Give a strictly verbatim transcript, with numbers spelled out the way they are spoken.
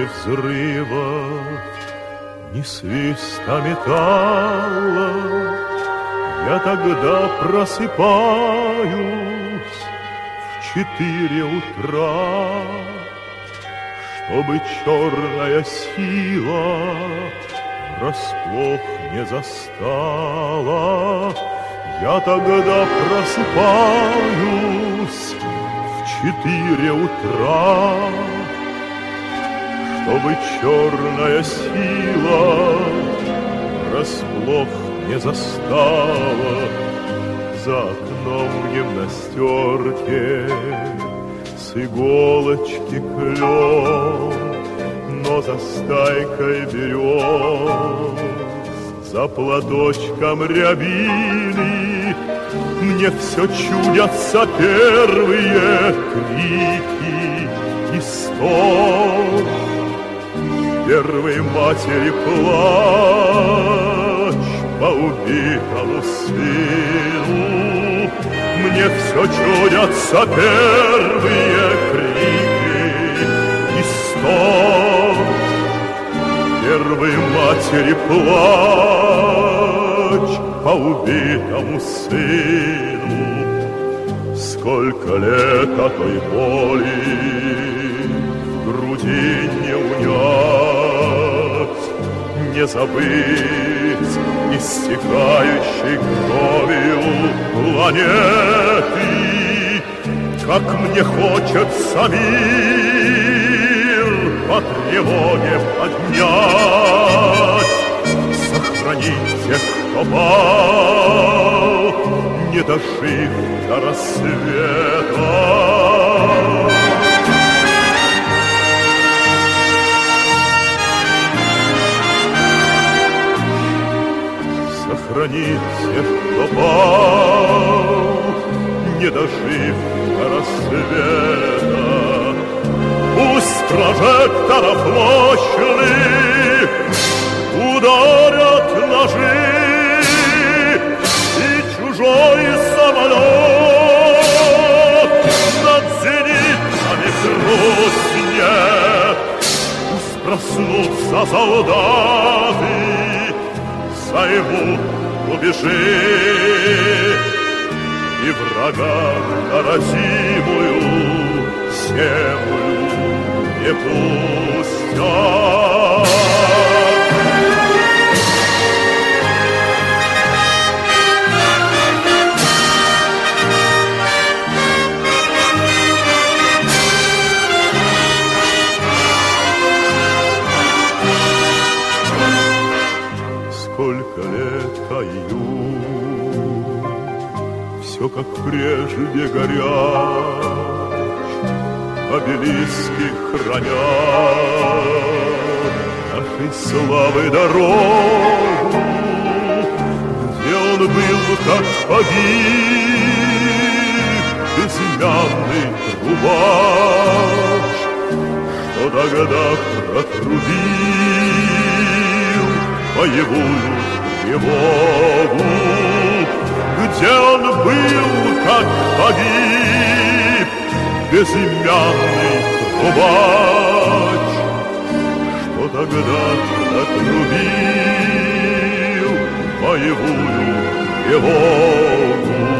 взрыва, ни свиста металла, я тогда просыпаюсь в четыре утра, чтобы черная сила врасплох не застала. Я тогда просыпаюсь в четыре утра, чтобы черная сила врасплох не застала. За окном в гимнастерке с иголочки клен, но за стайкой берез, за платочком рябины мне все чудятся первые крики и стон. Первой матери плач по убитому сыну. Мне все чудятся первые крики и стон. Первой матери плач по убитому сыну. Сколько лет о той боли в груди не унять, не забыть истекающей кровью планеты. Как мне хочется мир по тревоге поднять, сохранить тех, кто пал, не дожив до рассвета. Сохранить тех, кто пал, не дожив до рассвета. Пусть прожекторов мощных ударят ножи, и чужой самолет над зенитами грустнет. Пусть проснутся солдаты, займут рубежи, и врага на родимую землю не пустят. Сколько лет каю, все как прежде горят, обелиски хранят нашей славы дорогу, где он был, как погиб, безымянный трубач, что тогда протрубил боевую тревогу, где он был, как погиб, безымянный трубач, что тогда отрубил боевую тревогу.